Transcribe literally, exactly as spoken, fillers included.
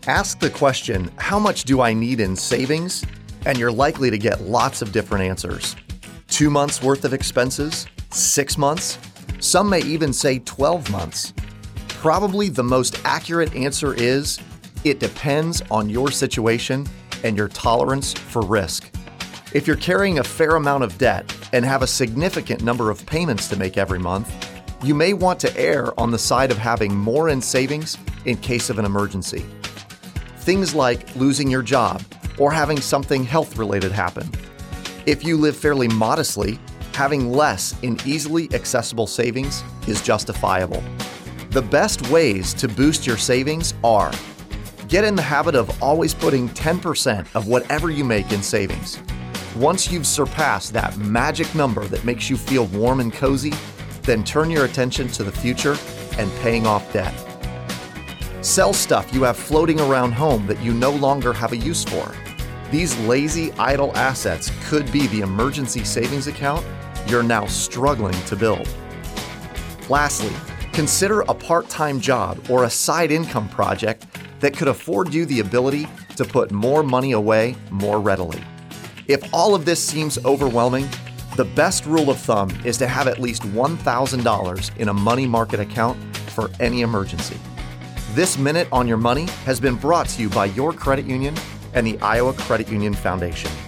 Ask the question, how much do I need in savings? And you're likely to get lots of different answers. Two months worth of expenses? Six months? Some may even say twelve months. Probably the most accurate answer is, it depends on your situation and your tolerance for risk. If you're carrying a fair amount of debt and have a significant number of payments to make every month, you may want to err on the side of having more in savings in case of an emergency. Things like losing your job or having something health-related happen. If you live fairly modestly, having less in easily accessible savings is justifiable. The best ways to boost your savings are: get in the habit of always putting ten percent of whatever you make in savings. Once you've surpassed that magic number that makes you feel warm and cozy, then turn your attention to the future and paying off debt. Sell stuff you have floating around home that you no longer have a use for. These lazy, idle assets could be the emergency savings account you're now struggling to build. Lastly, consider a part-time job or a side income project that could afford you the ability to put more money away more readily. If all of this seems overwhelming, the best rule of thumb is to have at least one thousand dollars in a money market account for any emergency. This Minute on Your Money has been brought to you by your credit union and the Iowa Credit Union Foundation.